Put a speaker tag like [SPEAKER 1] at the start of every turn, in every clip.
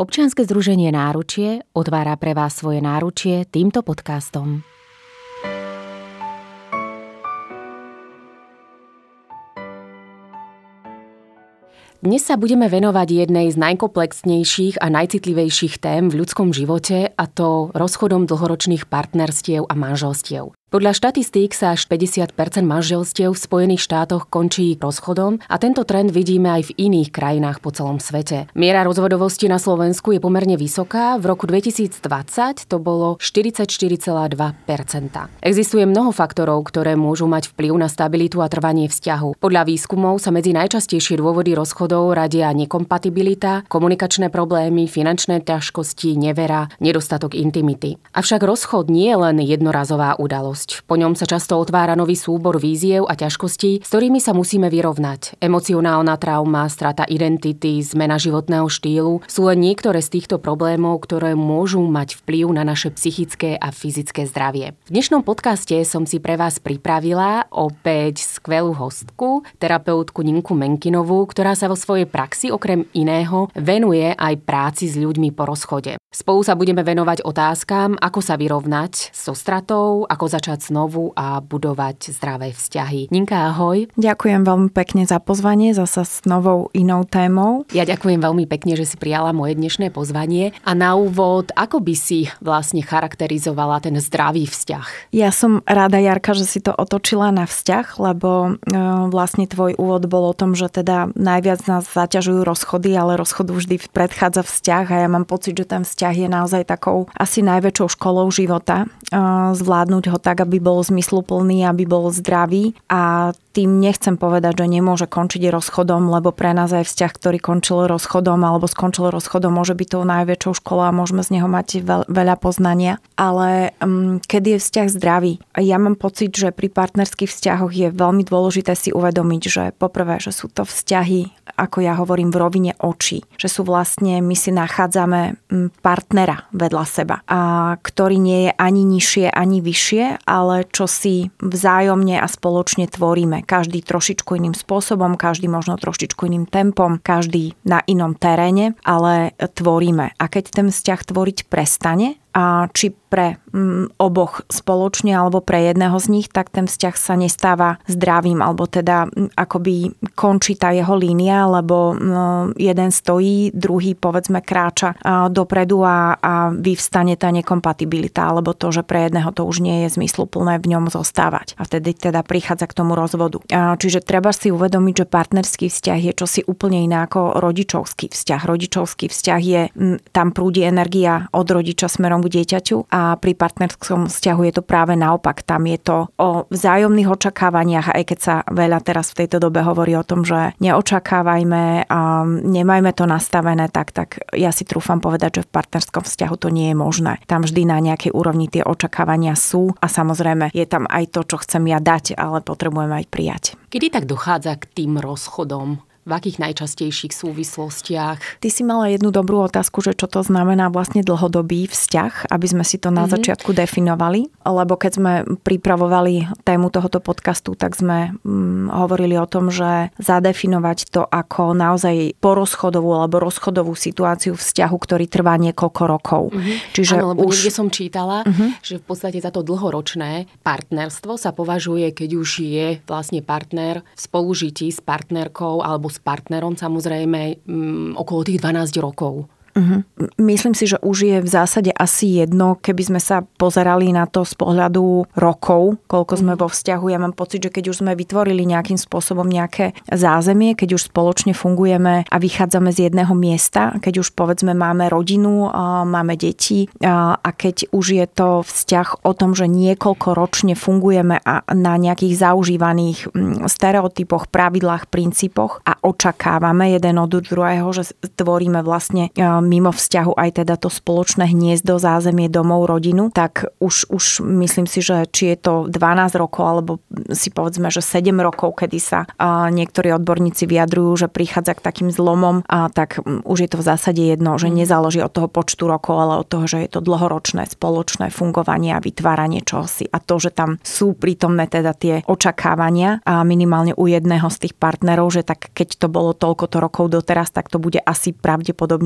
[SPEAKER 1] Občianske združenie Náručie otvára pre vás svoje náručie týmto podcastom. Dnes sa budeme venovať jednej z najkomplexnejších a najcitlivejších tém v ľudskom živote, a to rozchodom dlhoročných partnerstiev a manželstiev. Podľa štatistík sa až 50% manželstiev v Spojených štátoch končí rozchodom a tento trend vidíme aj v iných krajinách po celom svete. Miera rozvodovosti na Slovensku je pomerne vysoká, v roku 2020 to bolo 44,2%. Existuje mnoho faktorov, ktoré môžu mať vplyv na stabilitu a trvanie vzťahu. Podľa výskumov sa medzi najčastejšie dôvody rozchodov radia nekompatibilita, komunikačné problémy, finančné ťažkosti, nevera, nedostatok intimity. Avšak rozchod nie je len jednorazová udalosť. Po ňom sa často otvára nový súbor víziev a ťažkostí, s ktorými sa musíme vyrovnať. Emocionálna trauma, strata identity, zmena životného štýlu sú len niektoré z týchto problémov, ktoré môžu mať vplyv na naše psychické a fyzické zdravie. V dnešnom podcaste som si pre vás pripravila opäť skvelú hostku, terapeutku Ninku Menkinovú, ktorá sa vo svojej praxi okrem iného venuje aj práci s ľuďmi po rozchode. Spolu sa budeme venovať otázkam, ako sa vyrovnať so stratou, ako začať znovu a budovať zdravé vzťahy. Ninka, ahoj.
[SPEAKER 2] Ďakujem veľmi pekne za pozvanie, zasa s novou inou témou.
[SPEAKER 1] Ja ďakujem veľmi pekne, že si prijala moje dnešné pozvanie. A na úvod, ako by si vlastne charakterizovala ten zdravý vzťah?
[SPEAKER 2] Ja som rada, Jarka, že si to otočila na vzťah, lebo vlastne tvoj úvod bol o tom, že teda najviac nás zaťažujú rozchody, ale rozchodu vždy predchádza vzťah a ja mám pocit, že ten vzťah je naozaj takou asi najväčšou školou života. Zvládnuť ho tak, aby bol zmysluplný, aby bol zdravý, a tým nechcem povedať, že nemôže končiť rozchodom, lebo pre nás aj vzťah, ktorý končil rozchodom alebo skončil rozchodom, môže byť tou najväčšou školou a môžeme z neho mať veľa poznania. Ale kedy je vzťah zdravý? Ja mám pocit, že pri partnerských vzťahoch je veľmi dôležité si uvedomiť, že poprvé, že sú to vzťahy, ako ja hovorím, v rovine očí. Že sú vlastne, my si nachádzame partnera vedľa seba, a ktorý nie je ani nižšie, ani vyššie, ale čo si vzájomne a spoločne tvoríme. Každý trošičku iným spôsobom, každý možno trošičku iným tempom, každý na inom teréne, ale tvoríme. A keď ten vzťah tvoriť prestane, a či pre oboch spoločne alebo pre jedného z nich, tak ten vzťah sa nestáva zdravým, alebo teda akoby končí tá jeho línia, lebo jeden stojí, druhý povedzme kráča dopredu a vyvstane tá nekompatibilita, alebo to, že pre jedného to už nie je zmysluplné v ňom zostávať. A vtedy teda prichádza k tomu rozvodu. Čiže treba si uvedomiť, že partnerský vzťah je čosi úplne iné ako rodičovský vzťah. Rodičovský vzťah je, tam prúdi energia od rodiča smerom k dieťaťu, a pri partnerskom vzťahu je to práve naopak. Tam je to o vzájomných očakávaniach, aj keď sa veľa teraz v tejto dobe hovorí o tom, že neočakávajme a nemajme to nastavené, tak ja si trúfam povedať, že v partnerskom vzťahu to nie je možné. Tam vždy na nejakej úrovni tie očakávania sú a samozrejme je tam aj to, čo chcem ja dať, ale potrebujem aj prijať.
[SPEAKER 1] Kedy tak dochádza k tým rozchodom? V akých najčastejších súvislostiach?
[SPEAKER 2] Ty si mala jednu dobrú otázku, že čo to znamená vlastne dlhodobý vzťah, aby sme si to na začiatku definovali. Lebo keď sme pripravovali tému tohoto podcastu, tak sme hovorili o tom, že zadefinovať to ako naozaj porozchodovú alebo rozchodovú situáciu vzťahu, ktorý trvá niekoľko rokov.
[SPEAKER 1] Čiže áno, lebo niekde som čítala, že v podstate za to dlhoročné partnerstvo sa považuje, keď už je vlastne partner v spolužití s partnerkou alebo s partnerom, samozrejme okolo tých 12 rokov.
[SPEAKER 2] Myslím si, že už je v zásade asi jedno, keby sme sa pozerali na to z pohľadu rokov, koľko sme vo vzťahu. Ja mám pocit, že keď už sme vytvorili nejakým spôsobom nejaké zázemie, keď už spoločne fungujeme a vychádzame z jedného miesta, keď už povedzme máme rodinu, máme deti, a keď už je to vzťah o tom, že niekoľko ročne fungujeme a na nejakých zaužívaných stereotypoch, pravidlách, princípoch a očakávame jeden od druhého, že tvoríme vlastne mimo vzťahu aj teda to spoločné hniezdo, zázemie, domov, rodinu, tak už myslím si, že či je to 12 rokov, alebo si povedzme, že 7 rokov, kedy sa niektorí odborníci vyjadrujú, že prichádza k takým zlomom, tak už je to v zásade jedno, že nezáleží od toho počtu rokov, ale od toho, že je to dlhoročné spoločné fungovanie a vytváranie čohosi. A to, že tam sú prítomné teda tie očakávania a minimálne u jedného z tých partnerov, že tak keď to bolo toľkoto rokov doteraz, tak to bude asi pravdepodobne aj toľko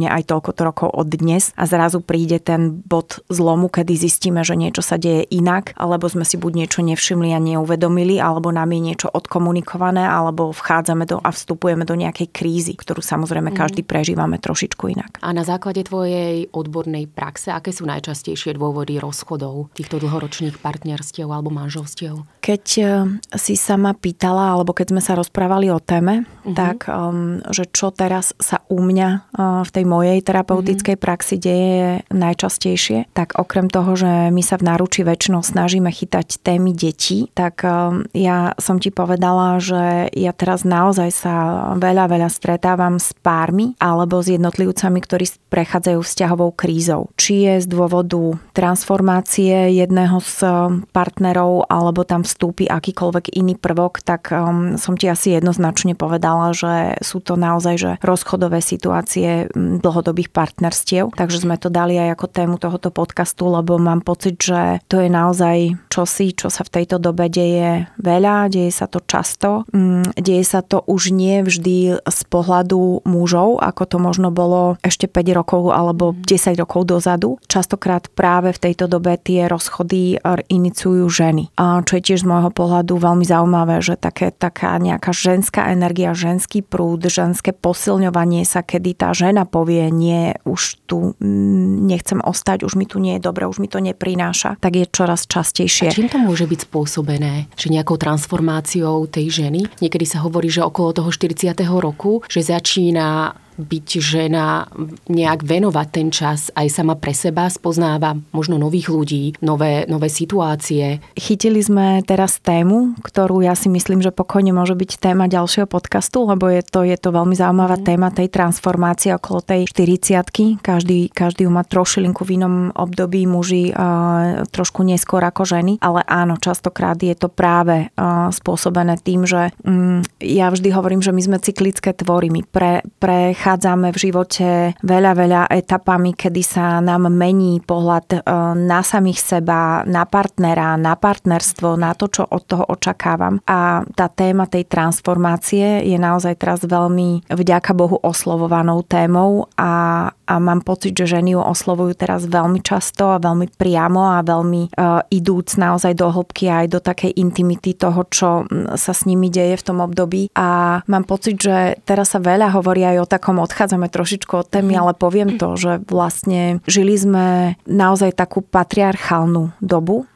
[SPEAKER 2] toľko rokov od dnes a zrazu príde ten bod zlomu, kedy zistíme, že niečo sa deje inak, alebo sme si buď niečo nevšimli a neuvedomili, alebo nám je niečo odkomunikované, alebo vchádzame a vstupujeme do nejakej krízy, ktorú samozrejme každý prežívame trošičku inak.
[SPEAKER 1] A na základe tvojej odbornej praxe, aké sú najčastejšie dôvody rozchodov týchto dlhoročných partnerstiev alebo manželstiev?
[SPEAKER 2] Keď si sa ma pýtala, alebo keď sme sa rozprávali o téme, tak že čo teraz sa u mňa v tej mojej terapeutickej praxi deje najčastejšie, tak okrem toho, že my sa v náručí väčšinou snažíme chytať témy detí, tak ja som ti povedala, že ja teraz naozaj sa veľa stretávam s pármi alebo s jednotlivcami, ktorí prechádzajú vzťahovou krízou. Či je z dôvodu transformácie jedného z partnerov alebo tam vstúpi akýkoľvek iný prvok, tak som ti asi jednoznačne povedala, že sú to naozaj že rozchodové situácie dlhodobých partnerstiev. Takže sme to dali aj ako tému tohoto podcastu, lebo mám pocit, že to je naozaj čosi, čo sa v tejto dobe deje veľa, deje sa to často. Deje sa to už nie vždy z pohľadu mužov, ako to možno bolo ešte 5 rokov alebo 10 rokov dozadu. Častokrát práve v tejto dobe tie rozchody iniciujú ženy. A čo je tiež z môjho pohľadu veľmi zaujímavé, že taká nejaká ženská energia, ženský prúd, ženské posilňovanie sa, kedy tá žena povie, nie, už tu nechcem ostať, už mi tu nie je dobre, už mi to neprináša, tak je čoraz častejšie.
[SPEAKER 1] A čím to môže byť spôsobené? Že nejakou transformáciou tej ženy? Niekedy sa hovorí, že okolo toho 40. roku, že začína byť žena, nejak venovať ten čas aj sama pre seba, spoznáva možno nových ľudí, nové situácie.
[SPEAKER 2] Chytili sme teraz tému, ktorú ja si myslím, že pokojne môže byť téma ďalšieho podcastu, lebo je to veľmi zaujímavá téma tej transformácie okolo tej 40-ky. Každý ju má trošilinku v inom období, muži trošku neskôr ako ženy, ale áno, častokrát je to práve spôsobené tým, že ja vždy hovorím, že my sme cyklické tvory, my prechádzame v živote veľa etapami, kedy sa nám mení pohľad na samých seba, na partnera, na partnerstvo, na to, čo od toho očakávam. A tá téma tej transformácie je naozaj teraz veľmi, vďaka Bohu, oslovovanou témou a mám pocit, že ženy ju oslovujú teraz veľmi často a veľmi priamo a veľmi idúc naozaj do hĺbky aj do takej intimity toho, čo sa s nimi deje v tom období. A mám pocit, že teraz sa veľa hovorí aj o takom, odchádzame trošičku od témy, ale poviem to, že vlastne žili sme naozaj takú patriarchálnu dobu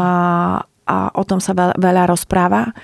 [SPEAKER 2] a o tom sa veľa rozpráva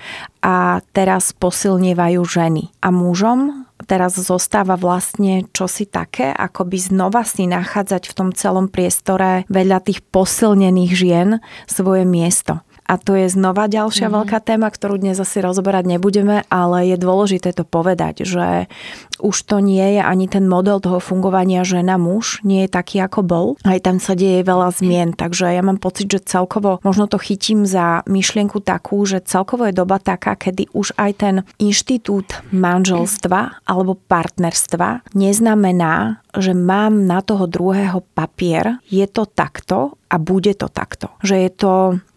[SPEAKER 2] a teraz posilnievajú ženy. A mužom teraz zostáva vlastne čosi také, ako by znova si nachádzať v tom celom priestore vedľa tých posilnených žien svoje miesto. A to je znova ďalšia veľká téma, ktorú dnes asi rozoberať nebudeme, ale je dôležité to povedať, že už to nie je ani ten model toho fungovania žena-muž, nie je taký, ako bol. Aj tam sa deje veľa zmien, takže ja mám pocit, že celkovo možno to chytím za myšlienku takú, že celkovo je doba taká, kedy už aj ten inštitút manželstva alebo partnerstva neznamená, že mám na toho druhého papier, je to takto a bude to takto. Že je to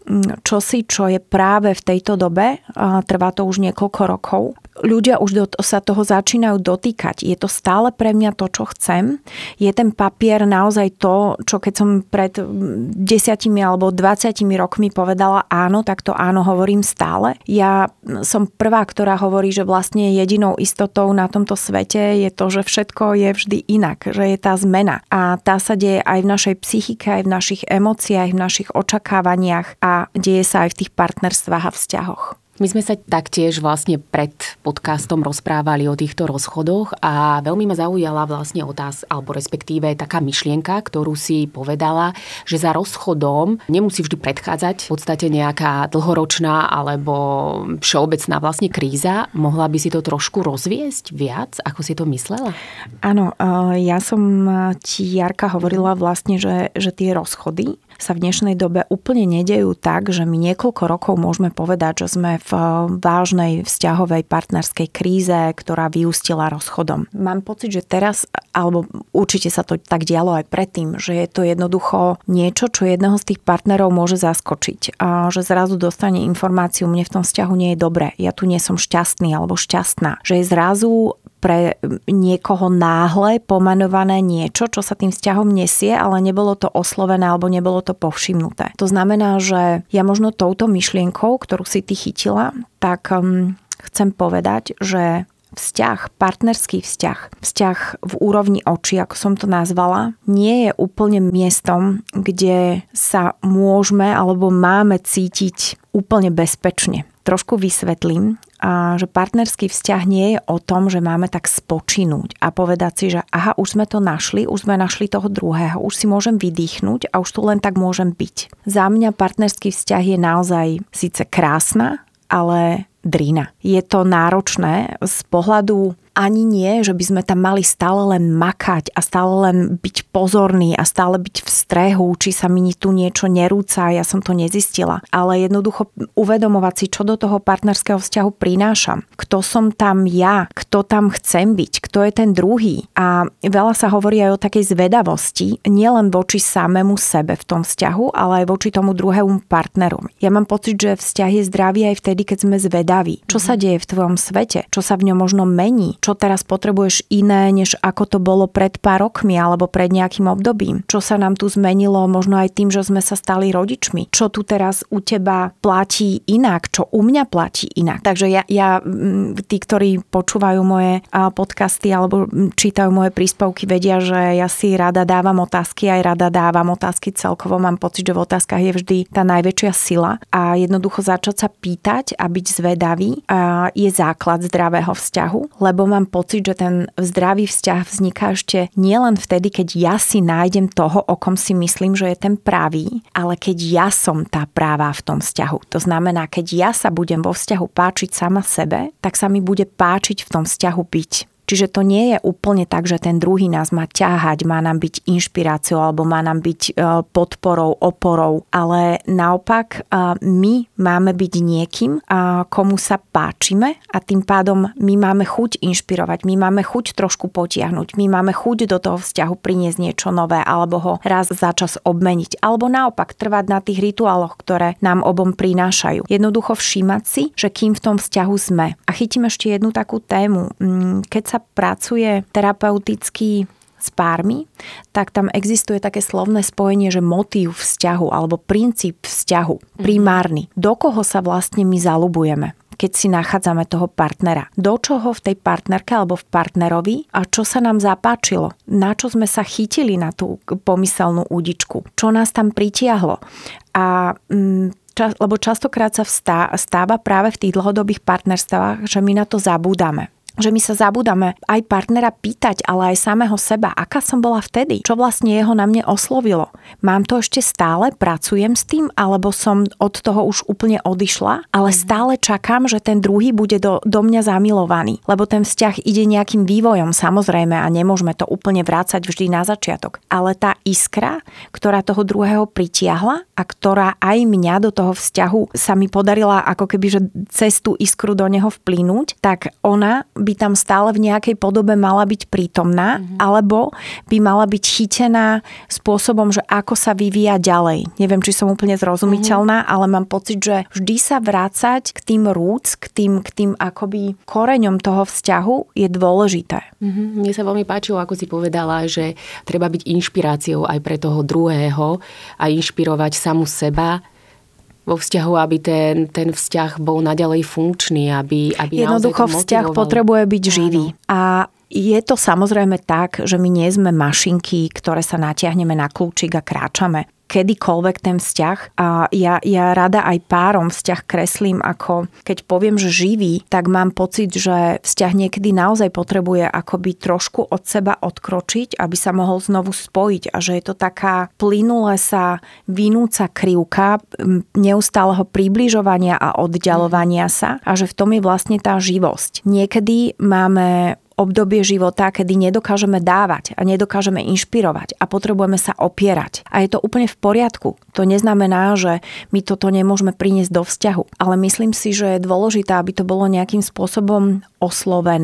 [SPEAKER 2] čosi, čo je práve v tejto dobe, trvá to už niekoľko rokov. Ľudia už sa toho začínajú dotýkať. Je to stále pre mňa to, čo chcem? Je ten papier naozaj to, čo keď som pred 10 alebo 20 rokmi povedala áno, tak to áno hovorím stále. Ja som prvá, ktorá hovorí, že vlastne jedinou istotou na tomto svete je to, že všetko je vždy inak, že je tá zmena. A tá sa deje aj v našej psychike, aj v našich emóciách, v našich očakávaniach a deje sa aj v tých partnerstvách a vzťahoch.
[SPEAKER 1] My sme sa taktiež vlastne pred podcastom rozprávali o týchto rozchodoch a veľmi ma zaujala vlastne otázka, alebo respektíve taká myšlienka, ktorú si povedala, že za rozchodom nemusí vždy predchádzať v podstate nejaká dlhoročná alebo všeobecná vlastne kríza. Mohla by si to trošku rozviesť viac, ako si to myslela?
[SPEAKER 2] Áno, ja som ti, Jarka, hovorila vlastne, že tie rozchody sa v dnešnej dobe úplne nedejú tak, že my niekoľko rokov môžeme povedať, že sme v vážnej vzťahovej partnerskej kríze, ktorá vyústila rozchodom. Mám pocit, že teraz, alebo určite sa to tak dialo aj predtým, že je to jednoducho niečo, čo jedného z tých partnerov môže zaskočiť. A že zrazu dostane informáciu, mne v tom vzťahu nie je dobre, ja tu nie som šťastný alebo šťastná. Že je zrazu pre niekoho náhle pomenované niečo, čo sa tým vzťahom nesie, ale nebolo to oslovené alebo nebolo to povšimnuté. To znamená, že ja možno touto myšlienkou, ktorú si ty chytila, tak chcem povedať, že partnerský vzťah v úrovni očí, ako som to nazvala, nie je úplne miestom, kde sa môžeme alebo máme cítiť úplne bezpečne. Trošku vysvetlím, že partnerský vzťah nie je o tom, že máme tak spočinúť a povedať si, že aha, už sme to našli, už sme našli toho druhého, už si môžem vydýchnuť a už tu len tak môžem byť. Za mňa partnerský vzťah je naozaj síce krásna, ale drina. Je to náročné z pohľadu ani nie, že by sme tam mali stále len makať a stále len byť pozorný a stále byť v strehu, či sa mi tu niečo nerúca, ja som to nezistila. Ale jednoducho uvedomovať si, čo do toho partnerského vzťahu prinášam. Kto som tam ja, kto tam chcem byť, kto je ten druhý. A veľa sa hovorí aj o takej zvedavosti, nielen voči samému sebe v tom vzťahu, ale aj voči tomu druhému partnerovi. Ja mám pocit, že vzťah je zdravý aj vtedy, keď sme zvedaví. Čo sa deje v tvojom svete? Čo sa v ňom možno mení? Čo teraz potrebuješ iné, než ako to bolo pred pár rokmi alebo pred nejakým obdobím? Čo sa nám tu zmenilo možno aj tým, že sme sa stali rodičmi? Čo tu teraz u teba platí inak? Čo u mňa platí inak? Takže ja tí, ktorí počúvajú moje podcasty alebo čítajú moje príspevky, vedia, že ja si rada dávam otázky, aj rada dávam otázky celkovo. Mám pocit, že v otázkach je vždy tá najväčšia sila a jednoducho začať sa pýtať a byť zvedavý je základ zdravého vzťahu, lebo mám pocit, že ten zdravý vzťah vzniká ešte nielen vtedy, keď ja si nájdem toho, o kom si myslím, že je ten pravý, ale keď ja som tá práva v tom vzťahu. To znamená, keď ja sa budem vo vzťahu páčiť sama sebe, tak sa mi bude páčiť v tom vzťahu byť. Čiže to nie je úplne tak, že ten druhý nás má ťahať, má nám byť inšpiráciou alebo má nám byť podporou, oporou, ale naopak my máme byť niekým, komu sa páčime a tým pádom my máme chuť inšpirovať, my máme chuť trošku potiahnuť, my máme chuť do toho vzťahu priniesť niečo nové alebo ho raz za čas obmeniť, alebo naopak trvať na tých rituáloch, ktoré nám obom prinášajú. Jednoducho všímať si, že kým v tom vzťahu sme. A chytím ešte jednu takú tému. Keď sa pracuje terapeuticky s pármi, tak tam existuje také slovné spojenie, že motív vzťahu alebo princíp vzťahu, primárny. Do koho sa vlastne my zaľubujeme, keď si nachádzame toho partnera? Do čoho v tej partnerke alebo v partnerovi a čo sa nám zapáčilo? Na čo sme sa chytili na tú pomyselnú údičku? Čo nás tam pritiahlo? A lebo častokrát sa stáva práve v tých dlhodobých partnerstvách, že my na to zabúdame. Že my sa zabúdame aj partnera pýtať, ale aj samého seba, aká som bola vtedy, čo vlastne jeho na mne oslovilo. Mám to ešte stále, pracujem s tým, alebo som od toho už úplne odišla, ale stále čakám, že ten druhý bude do mňa zamilovaný, lebo ten vzťah ide nejakým vývojom, samozrejme, a nemôžeme to úplne vrácať vždy na začiatok. Ale tá iskra, ktorá toho druhého pritiahla a ktorá aj mňa do toho vzťahu sa mi podarila ako keby, že cez tú iskru do neho vplynúť, tak ona by tam stále v nejakej podobe mala byť prítomná, alebo by mala byť chytená spôsobom, že ako sa vyvíja ďalej. Neviem, či som úplne zrozumiteľná, ale mám pocit, že vždy sa vrácať k tým roots, k tým akoby koreňom toho vzťahu je dôležité.
[SPEAKER 1] Mne sa veľmi páčilo, ako si povedala, že treba byť inšpiráciou aj pre toho druhého a inšpirovať samu seba vo vzťahu, aby ten vzťah bol naďalej funkčný, aby
[SPEAKER 2] jednoducho vzťah potrebuje byť živý. A je to samozrejme tak, že my nie sme mašinky, ktoré sa natiahneme na kľúčik a kráčame. Kedykoľvek ten vzťah. A ja rada aj párom vzťah kreslím, ako keď poviem, že živý, tak mám pocit, že vzťah niekedy naozaj potrebuje akoby trošku od seba odkročiť, aby sa mohol znovu spojiť a že je to taká plynule sa vinúca krivka neustáleho približovania a oddialovania sa a že v tom je vlastne tá živosť. Niekedy máme obdobie života, kedy nedokážeme dávať a nedokážeme inšpirovať a potrebujeme sa opierať. A je to úplne v poriadku. To neznamená, že my toto nemôžeme priniesť do vzťahu. Ale myslím si, že je dôležité, aby to bolo nejakým spôsobom oslovené,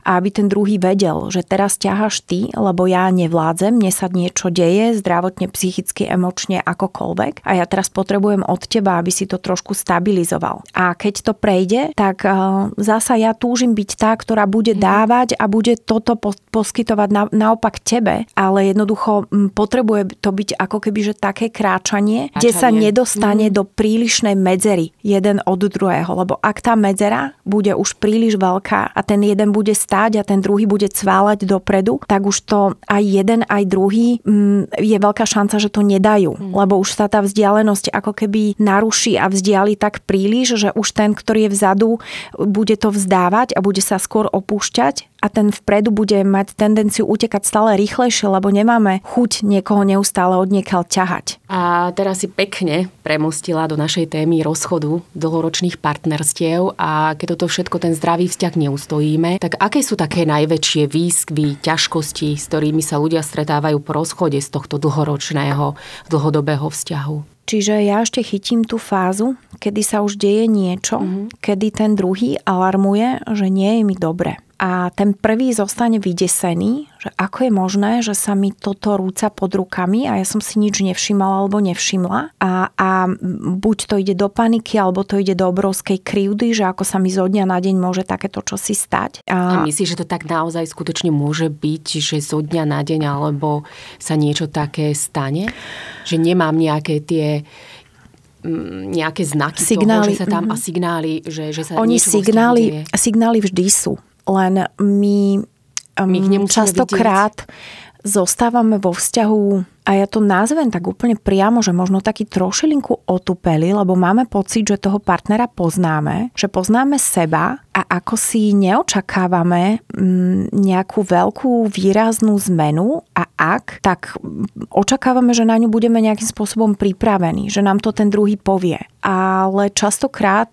[SPEAKER 2] a aby ten druhý vedel, že teraz ťaháš ty, lebo ja nevládzem, mne sa niečo deje, zdravotne, psychicky, emočne, akokoľvek a ja teraz potrebujem od teba, aby si to trošku stabilizoval. A keď to prejde, tak zasa ja túžim byť tá, ktorá bude dávať a bude toto poskytovať naopak tebe, ale jednoducho potrebuje to byť ako keby, že také kráčanie, kde sa nedostane do prílišnej medzery jeden od druhého, lebo ak tá medzera bude už príliš veľká a ten jeden bude stáť a ten druhý bude cváľať dopredu, tak už to aj jeden, aj druhý je veľká šanca, že to nedajú, lebo už sa tá vzdialenosť ako keby naruší a vzdiali tak príliš, že už ten, ktorý je vzadu, bude to vzdávať a bude sa skôr opúšťať a ten vpredu bude mať tendenciu utekať stále rýchlejšie, lebo nemáme chuť niekoho neustále odniekaľ ťahať.
[SPEAKER 1] A teraz si pekne premostila do našej témy rozchodu, dlhoročných partnerstiev a keď toto všetko, ten zdravý vzťah neustojíme, tak aké sú také najväčšie výzvy, ťažkosti, s ktorými sa ľudia stretávajú po rozchode z tohto dlhoročného, dlhodobého vzťahu?
[SPEAKER 2] Čiže ja ešte chytím tú fázu, kedy sa už deje niečo, kedy ten druhý alarmuje, že nie je mi dobre. A ten prvý zostane vydesený, že ako je možné, že sa mi toto rúca pod rukami a ja som si nič nevšimala alebo nevšimla. A buď to ide do paniky, alebo to ide do obrovskej krivdy, že ako sa mi zo dňa na deň môže takéto čosi stať.
[SPEAKER 1] A myslíš, že to tak naozaj skutočne môže byť, že zo dňa na deň alebo sa niečo také stane? Že nemám nejaké tie nejaké znaky
[SPEAKER 2] signály,
[SPEAKER 1] toho, že sa tam a signály, že sa
[SPEAKER 2] oni
[SPEAKER 1] niečo deje?
[SPEAKER 2] Signály vždy sú. Len my častokrát zostávame vo vzťahu, a ja to nazvem tak úplne priamo, že možno taký trošilinku otupeli, lebo máme pocit, že toho partnera poznáme, že poznáme seba a ako si neočakávame nejakú veľkú výraznú zmenu a ak, tak očakávame, že na ňu budeme nejakým spôsobom pripravení, že nám to ten druhý povie. Ale častokrát,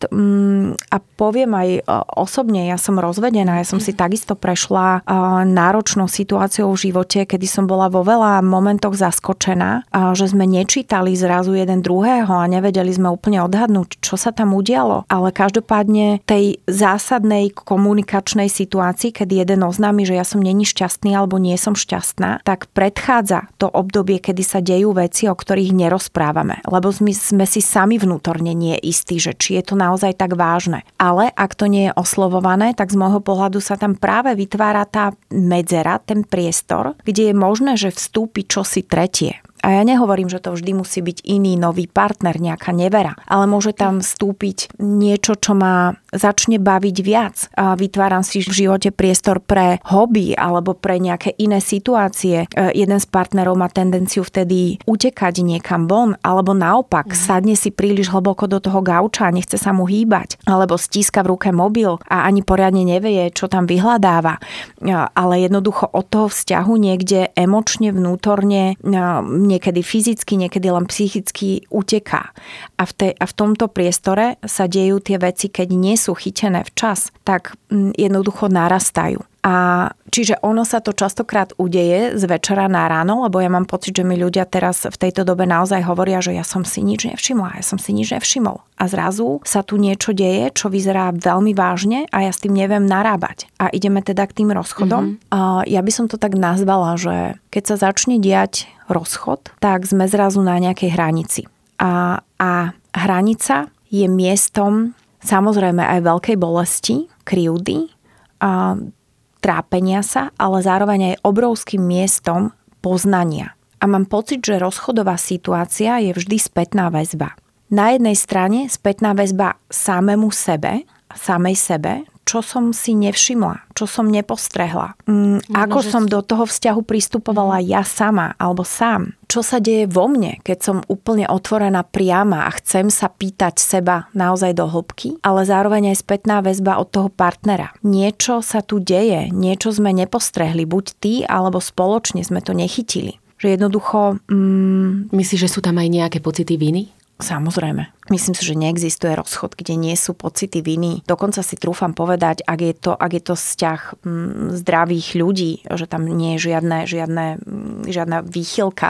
[SPEAKER 2] a poviem aj osobne, ja som rozvedená, ja som si takisto prešla náročnou situáciou v živote, kedy som bola vo veľa momentoch zaskočená, že sme nečítali zrazu jeden druhého a nevedeli sme úplne odhadnúť, čo sa tam udialo. Ale každopádne tej zásadnej komunikačnej situácii, kedy jeden oznámi, že ja som není šťastný alebo nie som šťastná, tak predchádza to obdobie, kedy sa dejú veci, o ktorých nerozprávame. Lebo sme si sami vnútorne nie istí, že či je to naozaj tak vážne. Ale ak to nie je oslovované, tak z môjho pohľadu sa tam práve vytvára tá medzera, ten priestor, kde je možné, že vstúpi čosi tretie. A ja nehovorím, že to vždy musí byť iný nový partner, nejaká nevera, ale môže tam vstúpiť niečo, čo ma začne baviť viac. A vytváram si v živote priestor pre hobby alebo pre nejaké iné situácie. Jeden z partnerov má tendenciu vtedy utekať niekam von, alebo naopak sadne si príliš hlboko do toho gauča a nechce sa mu hýbať, alebo stíska v ruke mobil a ani poriadne nevie, čo tam vyhľadáva. Ale jednoducho od toho vzťahu niekde emočne, vnútorne, niekedy fyzicky, niekedy len psychicky uteká. A v tomto priestore sa dejú tie veci, keď nie sú chytené včas, tak jednoducho narastajú. A čiže ono sa to častokrát udeje z večera na ráno, lebo ja mám pocit, že mi ľudia teraz v tejto dobe naozaj hovoria, že ja som si nič nevšimla, ja som si nič nevšimol. A zrazu sa tu niečo deje, čo vyzerá veľmi vážne a ja s tým neviem narábať. A ideme teda k tým rozchodom. A ja by som to tak nazvala, že keď sa začne diať rozchod, tak sme zrazu na nejakej hranici. A hranica je miestom samozrejme aj veľkej bolesti, krivdy, trápenia sa, ale zároveň aj obrovským miestom poznania. A mám pocit, že rozchodová situácia je vždy spätná väzba. Na jednej strane spätná väzba samému sebe, samej sebe, čo som si nevšimla, čo som nepostrehla. Ako som do toho vzťahu pristupovala ja sama alebo sám. Čo sa deje vo mne, keď som úplne otvorená priama a chcem sa pýtať seba naozaj do hĺbky, ale zároveň aj spätná väzba od toho partnera. Niečo sa tu deje, niečo sme nepostrehli, buď ty alebo spoločne sme to nechytili. Že jednoducho...
[SPEAKER 1] Myslíš, že sú tam aj nejaké pocity viny?
[SPEAKER 2] Samozrejme. Myslím si, že neexistuje rozchod, kde nie sú pocity viny. Dokonca si trúfam povedať, ak je to vzťah zdravých ľudí, že tam nie je žiadna výchylka,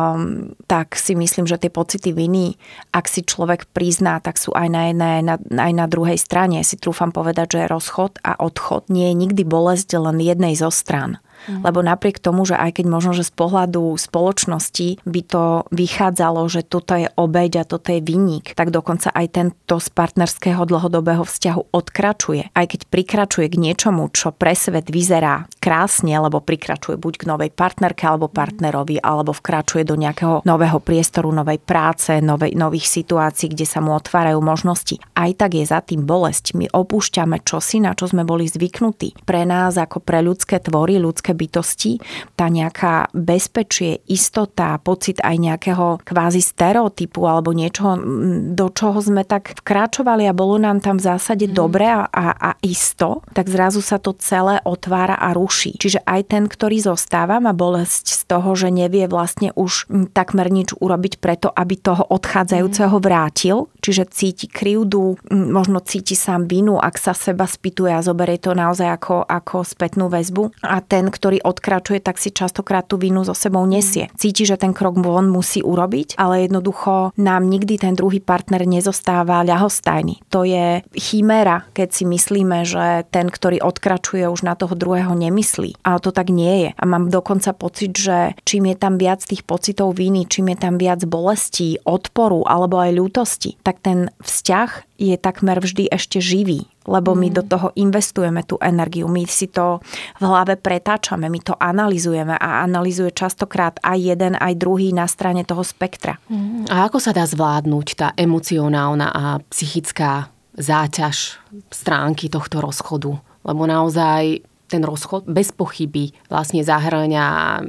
[SPEAKER 2] tak si myslím, že tie pocity viny, ak si človek prizná, tak sú aj na jednej, aj na druhej strane. Si trúfam povedať, že rozchod a odchod nie je nikdy bolesť len jednej zo strán. Lebo napriek tomu, že aj keď možno, že z pohľadu spoločnosti by to vychádzalo, že toto je obeť a toto je vinník, tak dokonca aj tento z partnerského dlhodobého vzťahu odkračuje. Aj keď prikračuje k niečomu, čo pre svet vyzerá krásne, lebo prikračuje buď k novej partnerke alebo partnerovi, alebo vkračuje do nejakého nového priestoru, novej práce, nových situácií, kde sa mu otvárajú možnosti. Aj tak je za tým bolesť. My opúšťame čosi, na čo sme boli zvyknutí. Pre nás ako pre ľudské tvory, ľudské bytosti, tá nejaká bezpečie, istota, pocit aj nejakého kvázi stereotypu alebo niečoho, do čoho sme tak vkračovali a bolo nám tam v zásade dobre a isto, tak zrazu sa to celé otvára a ruší. Čiže aj ten, ktorý zostáva, má bolesť z toho, že nevie vlastne už takmer nič urobiť preto, aby toho odchádzajúceho vrátil. Čiže cíti krivdu, možno cíti sám vinu, ak sa seba spýtuje a zoberie to naozaj ako spätnú väzbu. A ten, ktorý odkračuje, tak si častokrát tú vinu so sebou nesie. Cíti, že ten krok von musí urobiť, ale jednoducho nám nikdy ten druhý partner nezostáva ľahostajný. To je chiméra, keď si myslíme, že ten, ktorý odkračuje, už na toho druhého nemyslí. Ale to tak nie je. A mám dokonca pocit, že čím je tam viac tých pocitov viny, čím je tam viac bolestí, odporu alebo aj ľútosti, tak ten vzťah je takmer vždy ešte živý, lebo my do toho investujeme tú energiu, my si to v hlave pretáčame, my to analyzujeme a analyzuje častokrát aj jeden, aj druhý na strane toho spektra.
[SPEAKER 1] A ako sa dá zvládnuť tá emocionálna a psychická záťaž stránky tohto rozchodu? Lebo naozaj ten rozchod bez pochyby vlastne zahŕňa,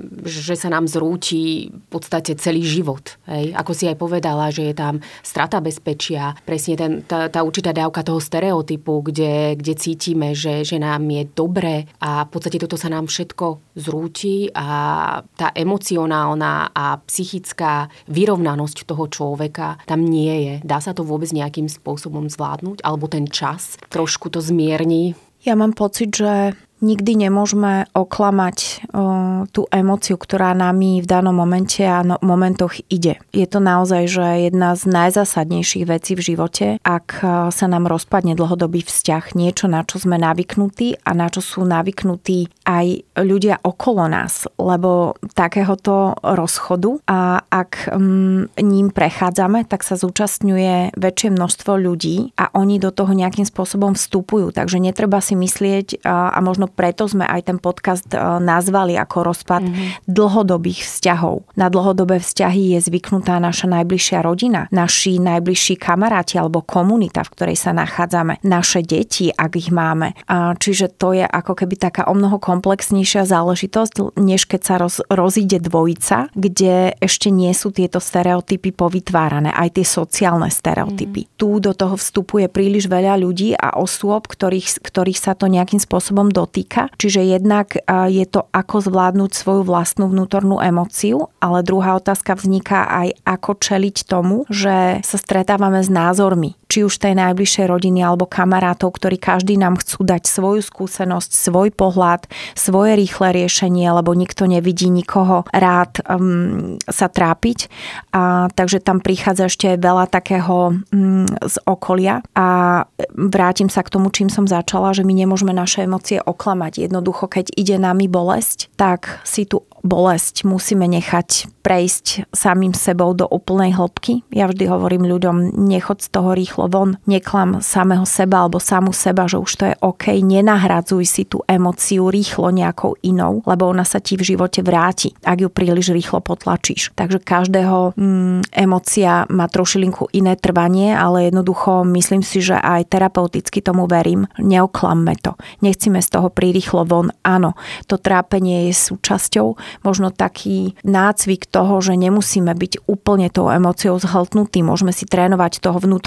[SPEAKER 1] že sa nám zrúti v podstate celý život. Hej? Ako si aj povedala, že je tam strata bezpečia, presne tá určitá dávka toho stereotypu, kde cítime, že nám je dobre a v podstate toto sa nám všetko zrúti a tá emocionálna a psychická vyrovnanosť toho človeka tam nie je. Dá sa to vôbec nejakým spôsobom zvládnuť? Alebo ten čas trošku to zmierni?
[SPEAKER 2] Ja mám pocit, že nikdy nemôžeme oklamať tú emóciu, ktorá nami v danom momente a momentoch ide. Je to naozaj, že jedna z najzásadnejších vecí v živote, ak sa nám rozpadne dlhodobý vzťah, niečo, na čo sme navyknutí a na čo sú navyknutí aj ľudia okolo nás, lebo takéhoto rozchodu a ak ním prechádzame, tak sa zúčastňuje väčšie množstvo ľudí a oni do toho nejakým spôsobom vstupujú. Takže netreba si myslieť a možno preto sme aj ten podcast nazvali ako rozpad dlhodobých vzťahov. Na dlhodobé vzťahy je zvyknutá naša najbližšia rodina, naši najbližší kamaráti alebo komunita, v ktorej sa nachádzame, naše deti, ak ich máme. Čiže to je ako keby taká omnoho komplexnejšia záležitosť, než keď sa rozíde dvojica, kde ešte nie sú tieto stereotypy povytvárané, aj tie sociálne stereotypy. Tu do toho vstupuje príliš veľa ľudí a osôb, ktorých sa to nejakým spôsobom dotýka. Čiže jednak je to, ako zvládnuť svoju vlastnú vnútornú emóciu, ale druhá otázka vzniká aj, ako čeliť tomu, že sa stretávame s názormi, či už tej najbližšej rodiny alebo kamarátov, ktorí každý nám chcú dať svoju skúsenosť, svoj pohľad, svoje rýchle riešenie, lebo nikto nevidí nikoho rád sa trápiť. Takže tam prichádza ešte veľa takého z okolia a vrátim sa k tomu, čím som začala, že my nemôžeme naše emócie oklamať. Jednoducho, keď ide nami bolesť, tak si tu bolesť musíme nechať prejsť samým sebou do úplnej hĺbky. Ja vždy hovorím ľuďom, nechod z toho rýchlo von, neklam samého seba alebo samu seba, že už to je OK, nenahradzuj si tú emóciu rýchlo nejakou inou, lebo ona sa ti v živote vráti, ak ju príliš rýchlo potlačíš. Takže každého emócia má trošilinku iné trvanie, ale jednoducho myslím si, že aj terapeuticky tomu verím, neoklamme to. Nechcíme z toho prirýchlo von. Áno, to trápenie je súčasťou, možno taký nácvik toho, že nemusíme byť úplne tou emóciou zhltnutí. Môžeme si trénovať toho vnútorného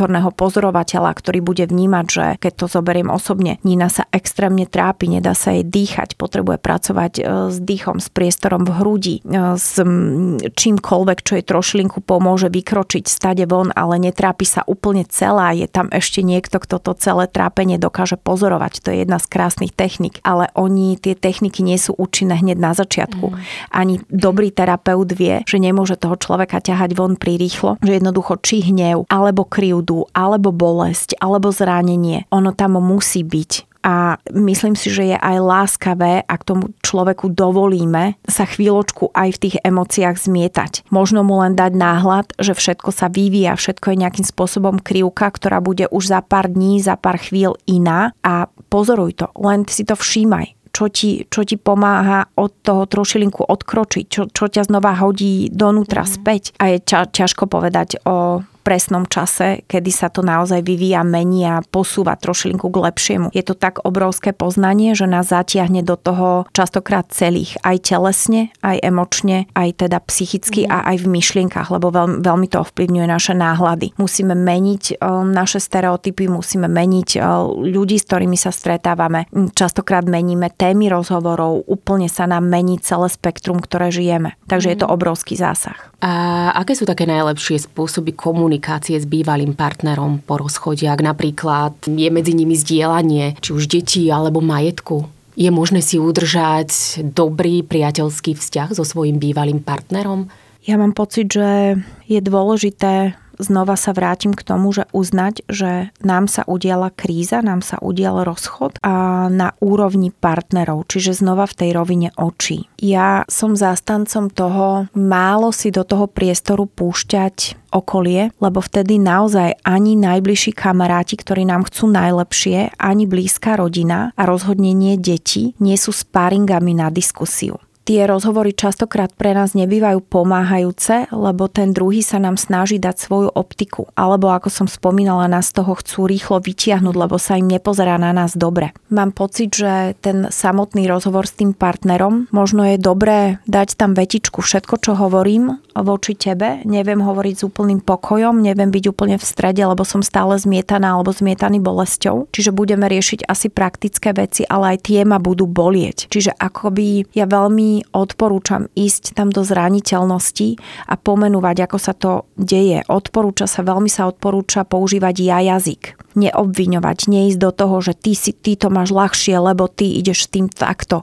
[SPEAKER 2] pozorovateľa, ktorý bude vnímať, že keď to zoberiem osobne, Nina sa extrémne trápi, nedá sa jej dýchať, potrebuje pracovať s dýchom, s priestorom v hrudi, s čímkoľvek, čo jej trošilinku pomôže vykročiť stade von, ale netrápi sa úplne celá. Je tam ešte niekto, kto to celé trápenie dokáže pozorovať. To je jedna z krásnych techník, ale tie techniky nie sú účinné hneď na začiatku. Ani dobrý terapeut vie, že nemôže toho človeka ťahať von prirýchlo, že jednoducho či hnev, alebo krivdu, alebo bolesť, alebo zranenie, ono tam musí byť. A myslím si, že je aj láskavé, ak tomu človeku dovolíme sa chvíľočku aj v tých emóciách zmietať. Možno mu len dať náhľad, že všetko sa vyvíja, všetko je nejakým spôsobom krivka, ktorá bude už za pár dní, za pár chvíľ iná a pozoruj to, len si to všímaj. Čo ti pomáha od toho trošilinku odkročiť, čo ťa znova hodí donútra späť. A je ťažko povedať o presnom čase, kedy sa to naozaj vyvíja, mení a posúva trošilinku k lepšiemu. Je to tak obrovské poznanie, že nás zatiahne do toho častokrát celých, aj telesne, aj emočne, aj teda psychicky a aj v myšlienkach, lebo veľmi to ovplyvňuje naše náhľady. Musíme meniť naše stereotypy, musíme meniť ľudí, s ktorými sa stretávame. Častokrát meníme témy rozhovorov, úplne sa nám mení celé spektrum, ktoré žijeme. Takže je to obrovský zásah.
[SPEAKER 1] A aké sú také najlepšie spôsoby komunikácie s bývalým partnerom po rozchode, ak napríklad je medzi nimi zdieľanie, či už detí alebo majetku? Je možné si udržať dobrý priateľský vzťah so svojím bývalým partnerom?
[SPEAKER 2] Ja mám pocit, že je dôležité znova sa vrátim k tomu, že uznať, že nám sa udiala kríza, nám sa udial rozchod a na úrovni partnerov, čiže znova v tej rovine očí. Ja som zástancom toho málo si do toho priestoru púšťať okolie, lebo vtedy naozaj ani najbližší kamaráti, ktorí nám chcú najlepšie, ani blízka rodina a rozhodne nie deti, nie sú sparingami na diskusiu. Tie rozhovory častokrát pre nás nebývajú pomáhajúce, lebo ten druhý sa nám snaží dať svoju optiku. Alebo ako som spomínala, nás toho chcú rýchlo vytiahnuť, lebo sa im nepozerá na nás dobre. Mám pocit, že ten samotný rozhovor s tým partnerom, možno je dobré dať tam vetičku všetko, čo hovorím voči tebe. Neviem hovoriť s úplným pokojom, neviem byť úplne v strede, lebo som stále zmietaná alebo zmietaný bolesťou. Čiže budeme riešiť asi praktické veci, ale aj tie ma budú bolieť. Čiže akoby ja veľmi odporúčam ísť tam do zraniteľnosti a pomenúvať, ako sa to deje. Veľmi sa odporúča používať ja jazyk. Neobviňovať, neísť do toho, že ty to máš ľahšie, lebo ty ideš s tým takto.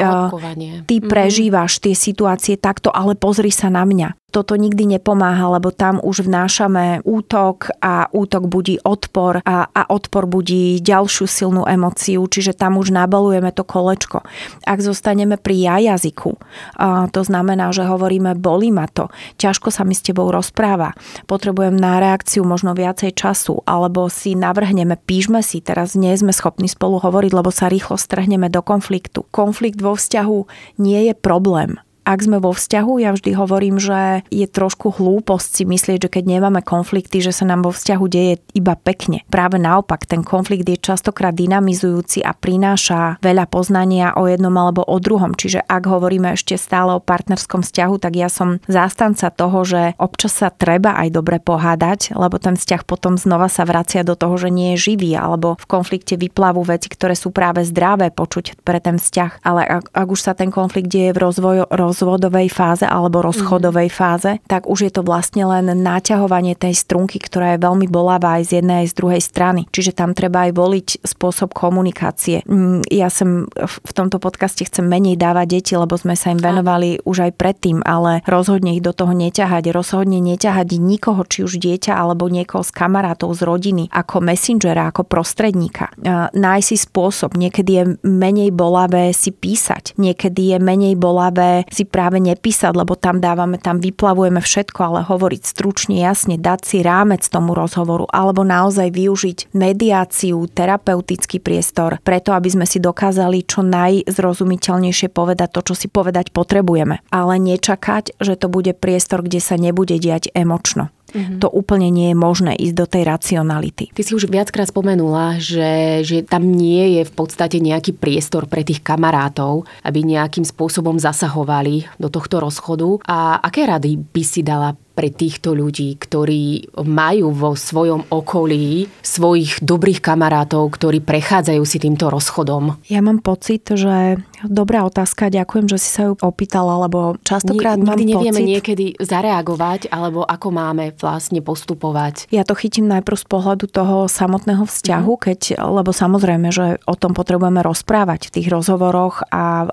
[SPEAKER 2] Ty prežívaš tie situácie takto, ale pozri sa na mňa. Toto nikdy nepomáha, lebo tam už vnášame útok a útok budí odpor a odpor budí ďalšiu silnú emóciu, čiže tam už nabalujeme to kolečko. Ak zostaneme pri ja jazyku, to znamená, že hovoríme bolí ma to, ťažko sa mi s tebou rozpráva, potrebujem na reakciu možno viacej času, alebo si navrhneme, píšme si, teraz nie sme schopní spolu hovoriť, lebo sa rýchlo strhneme do konfliktu. Konflikt vo vzťahu nie je problém. Ak sme vo vzťahu, ja vždy hovorím, že je trošku hlúposť si myslieť, že keď nemáme konflikty, že sa nám vo vzťahu deje iba pekne. Práve naopak, ten konflikt je častokrát dynamizujúci a prináša veľa poznania o jednom alebo o druhom. Čiže ak hovoríme ešte stále o partnerskom vzťahu, tak ja som zástanca toho, že občas sa treba aj dobre pohádať, lebo ten vzťah potom znova sa vracia do toho, že nie je živý, alebo v konflikte vyplavú veci, ktoré sú práve zdravé počuť pre ten vzťah. Ale ak už sa ten konflikt deje v rozvodovej fáze alebo rozchodovej fáze, tak už je to vlastne len naťahovanie tej strunky, ktorá je veľmi bolavá aj z jednej aj z druhej strany. Čiže tam treba aj voliť spôsob komunikácie. Ja v tomto podcaste chcem menej dávať deti, lebo sme sa im venovali už aj predtým, ale rozhodne ich do toho neťahať. Rozhodne neťahať nikoho, či už dieťa alebo niekoho z kamarátov, z rodiny, ako messengera, ako prostredníka. Nájsť si spôsob. Niekedy je menej bolavé si písať. Niekedy je menej bolavé si práve nepísať, lebo tam vyplavujeme všetko, ale hovoriť stručne, jasne, dať si rámec tomu rozhovoru, alebo naozaj využiť mediáciu, terapeutický priestor, preto aby sme si dokázali čo najzrozumiteľnejšie povedať to, čo si povedať potrebujeme. Ale nečakať, že to bude priestor, kde sa nebude diať emočno. To úplne nie je možné ísť do tej racionality.
[SPEAKER 1] Ty si už viackrát spomenula, že tam nie je v podstate nejaký priestor pre tých kamarátov, aby nejakým spôsobom zasahovali do tohto rozchodu. A aké rady by si dala pre týchto ľudí, ktorí majú vo svojom okolí svojich dobrých kamarátov, ktorí prechádzajú si týmto rozchodom?
[SPEAKER 2] Ja mám pocit, že dobrá otázka, ďakujem, že si sa ju opýtala, lebo častokrát mám pocit...
[SPEAKER 1] Nikdy nevieme niekedy zareagovať, alebo ako máme vlastne postupovať.
[SPEAKER 2] Ja to chytím najprv z pohľadu toho samotného vzťahu, lebo samozrejme, že o tom potrebujeme rozprávať v tých rozhovoroch a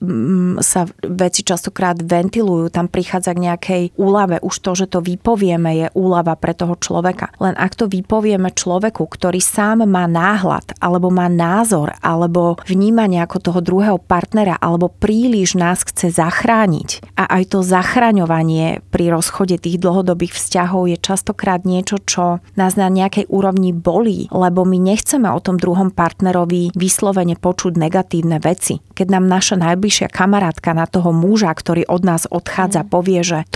[SPEAKER 2] sa veci častokrát ventilujú, tam prichádza k nejakej úlave. Už to, že to vypovieme, je úlava pre toho človeka. Len ak to vypovieme človeku, ktorý sám má náhľad, alebo má názor, alebo vnímanie ako toho druhého partnera, alebo príliš nás chce zachrániť. A aj to zachraňovanie pri rozchode tých dlhodobých vzťahov je častokrát niečo, čo nás na nejakej úrovni bolí, lebo my nechceme o tom druhom partnerovi vyslovene počuť negatívne veci. Keď nám naša najbližšia kamarátka na toho muža, ktorý od nás odchádza, povie, že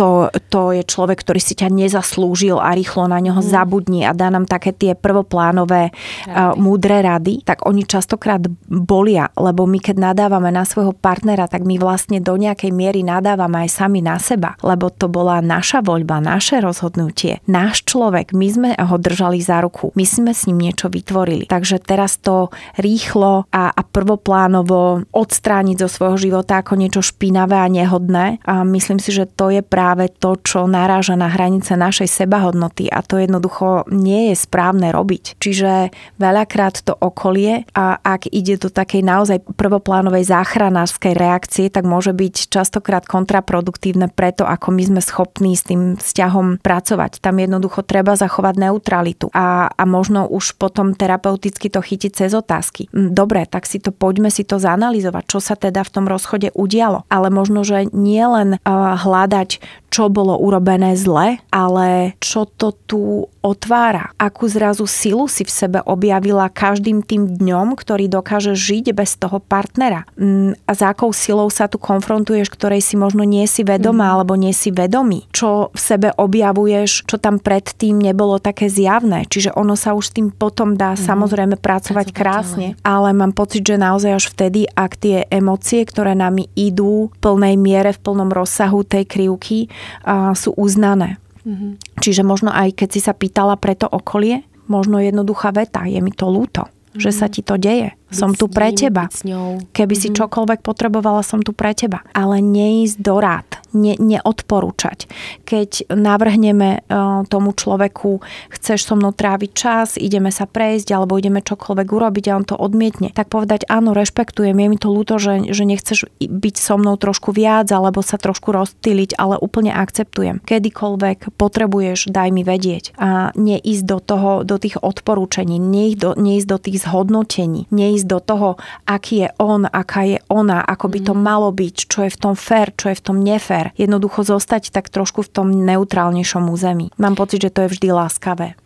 [SPEAKER 2] to je človek, ktorý si ťa nezaslúžil a rýchlo na neho zabudni a dá nám také tie prvoplánové múdre rady, tak oni častokrát bolia, lebo my keď nadávame na svojho partnera, tak my vlastne do nejakej miery nadávame aj sami na seba, lebo to bola naša voľba, naše rozhodnutie, náš človek, my sme ho držali za ruku, my sme s ním niečo vytvorili. Takže teraz to rýchlo a prvoplánovo odstrániť zo svojho života ako niečo špinavé a nehodné. A myslím si, že to je práve to, čo naráža na hranice našej sebahodnoty a to jednoducho nie je správne robiť. Čiže veľakrát to okolie a ak ide do takej naozaj prvoplánovej záchranárskej reakcie, tak môže byť častokrát kontraproduktívne preto, ako my sme schopní s tým vzťahom pracovať. Tam jednoducho treba zachovať neutralitu a možno už potom terapeuticky to chytiť cez otázky. Dobre, tak poďme si to zanalyzovať, čo sa teda v tom rozchode udialo. Ale možno, že nie len hľadať, čo bolo urobené zle, ale čo to tu otvára. Akú zrazu silu si v sebe objavila každým tým dňom, ktorý dokáže žiť bez toho partnera. A za akou silou sa tu konfrontuješ, ktorej si možno nie si vedomá alebo nie si vedomý. Čo v sebe objavuješ, čo tam predtým nebolo také zjavné. Čiže ono sa už s tým potom dá samozrejme pracovať krásne. Ale mám pocit, že naozaj až vtedy, ak tie emócie, ktoré nami idú v plnej miere, v plnom rozsahu tej krivky, sú uznané. Čiže možno aj keď si sa pýtala pre to okolie, možno jednoduchá veta, je mi to ľúto, že sa ti to deje. Som tu pre teba. Keby si čokoľvek potrebovala, som tu pre teba. Ale neísť do rád, neodporúčať. Keď navrhneme tomu človeku, chceš so mnou tráviť čas, ideme sa prejsť, alebo ideme čokoľvek urobiť a on to odmietne, tak povedať áno, rešpektujem, je mi to ľúto, že nechceš byť so mnou trošku viac, alebo sa trošku rozptýliť, ale úplne akceptujem. Kedykoľvek potrebuješ, daj mi vedieť. A neísť do tých odporúčení, neísť do tých zhodnotení, neísť do toho, aký je on, aká je ona, ako by to malo byť, čo je v tom fér, čo je v tom nefér. Jednoducho zostať tak trošku v tom neutrálnejšom území. Mám pocit, že to je vždy láskavé.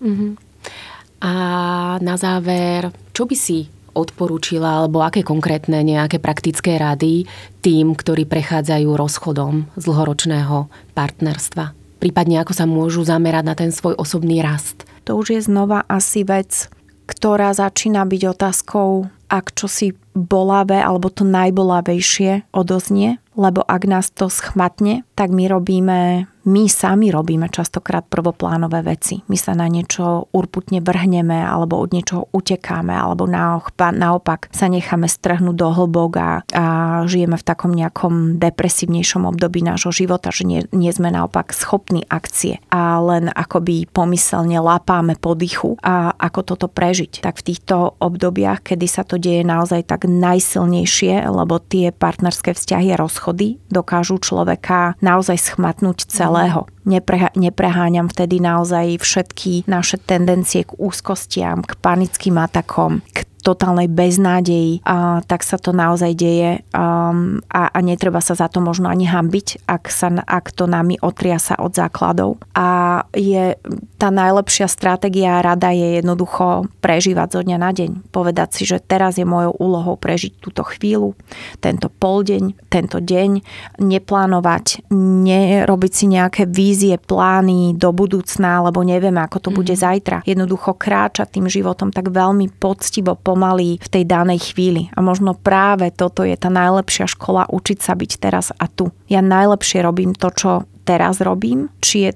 [SPEAKER 1] A na záver, čo by si odporúčila, alebo aké konkrétne nejaké praktické rady tým, ktorí prechádzajú rozchodom z dlhoročného partnerstva? Prípadne ako sa môžu zamerať na ten svoj osobný rast?
[SPEAKER 2] To už je znova asi vec, ktorá začína byť otázkou, ak čosi bolavé alebo to najbolavejšie odoznie, lebo ak nás to schmatne, tak my sami robíme častokrát prvoplánové veci. My sa na niečo urputne vrhneme alebo od niečoho utekáme alebo naopak sa necháme strhnúť do hlbok a žijeme v takom nejakom depresívnejšom období nášho života, že nie sme naopak schopní akcie a len akoby pomyselne lapáme po dychu a ako toto prežiť. Tak v týchto obdobiach, kedy sa to deje naozaj tak najsilnejšie, lebo tie partnerské vzťahy a rozchody dokážu človeka naozaj schmatnúť celého. Nepreháňam vtedy naozaj všetky naše tendencie k úzkostiam, k panickým atakom, k totálnej beznádeji, tak sa to naozaj deje a netreba sa za to možno ani hanbiť, ak to nami otriasa od základov. A je tá najlepšia stratégia a rada je jednoducho prežívať zo dňa na deň. Povedať si, že teraz je mojou úlohou prežiť túto chvíľu, tento poldeň, tento deň, neplánovať, nerobiť si nejaké vízie, plány do budúcna, lebo nevieme, ako to bude zajtra. Jednoducho kráčať tým životom tak veľmi poctivo, pomaly v tej danej chvíli. A možno práve toto je tá najlepšia škola, učiť sa byť teraz a tu. Ja najlepšie robím to, čo teraz robím, či je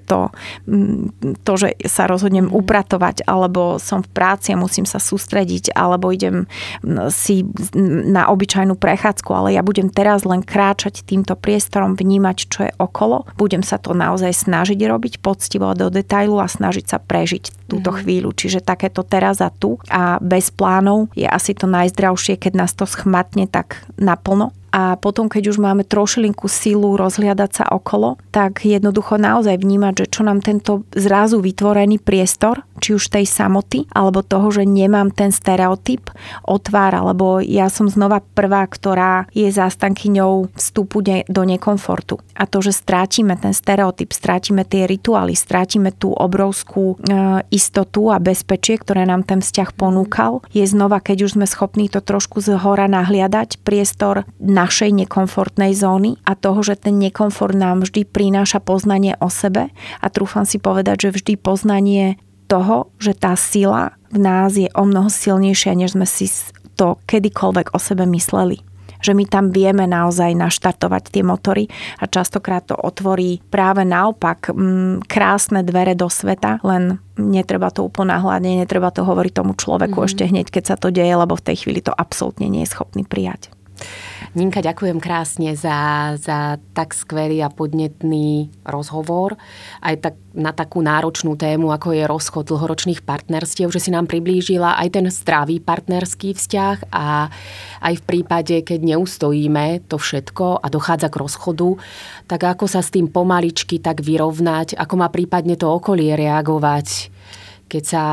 [SPEAKER 2] to, že sa rozhodnem upratovať, alebo som v práci a musím sa sústrediť, alebo idem si na obyčajnú prechádzku, ale ja budem teraz len kráčať týmto priestorom, vnímať, čo je okolo. Budem sa to naozaj snažiť robiť poctivo do detailu a snažiť sa prežiť túto chvíľu. Čiže takéto teraz a tu a bez plánov je asi to najzdravšie, keď nás to schmatne tak naplno. A potom, keď už máme trošilinku silu rozhliadať sa okolo, tak jednoducho naozaj vnímať, že čo nám tento zrazu vytvorený priestor, či už tej samoty, alebo toho, že nemám ten stereotyp, otvára, lebo ja som znova prvá, ktorá je zástankyňou vstupu do nekomfortu. A to, že strátime ten stereotyp, strátime tie rituály, strátime tú obrovskú istotu a bezpečie, ktoré nám ten vzťah ponúkal, je znova, keď už sme schopní to trošku zhora nahliadať, priestor našej nekomfortnej zóny a toho, že ten nekomfort nám vždy prináša poznanie o sebe a trúfam si povedať, že vždy poznanie toho, že tá sila v nás je omnoho silnejšia, než sme si to kedykoľvek o sebe mysleli. Že my tam vieme naozaj naštartovať tie motory a častokrát to otvorí práve naopak krásne dvere do sveta, len netreba to uponáhľadne, netreba to hovoriť tomu človeku ešte hneď, keď sa to deje, lebo v tej chvíli to absolútne nie je schopný prijať.
[SPEAKER 1] Ninka, ďakujem krásne za tak skvelý a podnetný rozhovor. Aj tak, na takú náročnú tému, ako je rozchod dlhoročných partnerstiev, že si nám priblížila aj ten zdravý partnerský vzťah a aj v prípade, keď neustojíme to všetko a dochádza k rozchodu, tak ako sa s tým pomaličky tak vyrovnať, ako má prípadne to okolie reagovať, keď sa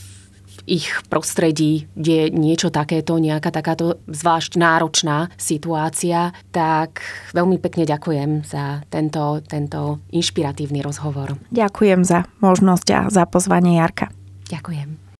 [SPEAKER 1] ich prostredí, kde niečo takéto, nejaká takáto zvlášť náročná situácia, tak veľmi pekne ďakujem za tento inšpiratívny rozhovor.
[SPEAKER 2] Ďakujem za možnosť a za pozvanie, Jarka.
[SPEAKER 1] Ďakujem.